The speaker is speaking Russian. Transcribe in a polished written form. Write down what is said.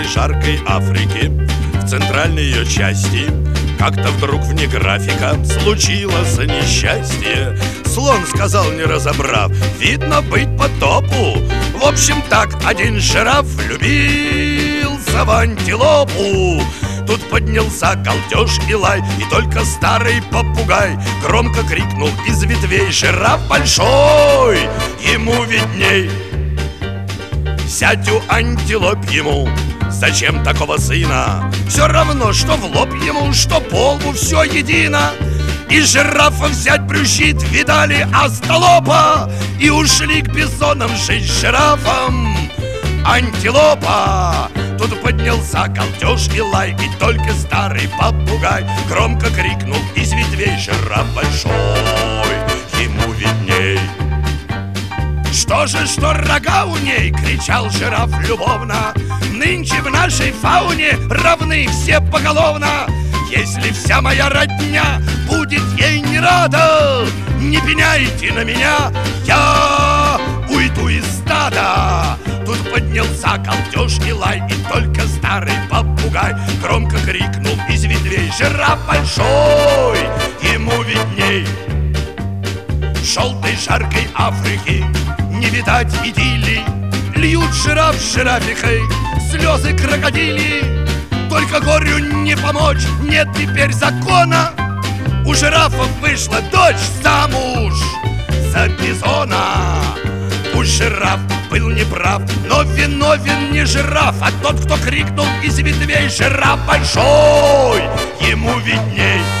жаркой Африки, в центральной ее части, как-то вдруг вне графика случилось несчастье. Слон сказал, не разобрав: видно, быть по топу. В общем так, один жираф влюбился в антилопу. Тут поднялся галдеж и лай, и только старый попугай громко крикнул из ветвей: жираф большой, ему видней. Сядь у антилоп ему, зачем такого сына? Все равно, что в лоб ему, что по лбу, все едино. И жирафа взять брюзжит, видали остолопа, и ушли к бизонам жить с жирафом. Антилопа. Тут поднялся галдеж и лай, и только старый попугай громко крикнул из ветвей: жираф большой, ему видней. Что же, что рога у ней, кричал жираф любовно, нынче в нашей фауне равны все поголовно. Если вся моя родня будет ей не рада, не пеняйте на меня, я уйду из стада. Тут поднялся галдеж и лай, и только старый попугай громко крикнул из ветвей: жираф большой, ему видней. В желтой жаркой Африке не видать идиллии, льют жираф с жирафихой слезы крокодили. Только горю не помочь, нет теперь закона. У жирафов вышла дочь замуж за бизона. Пусть жираф был неправ, но виновен не жираф, а тот, кто крикнул из ветвей: жираф большой, ему видней.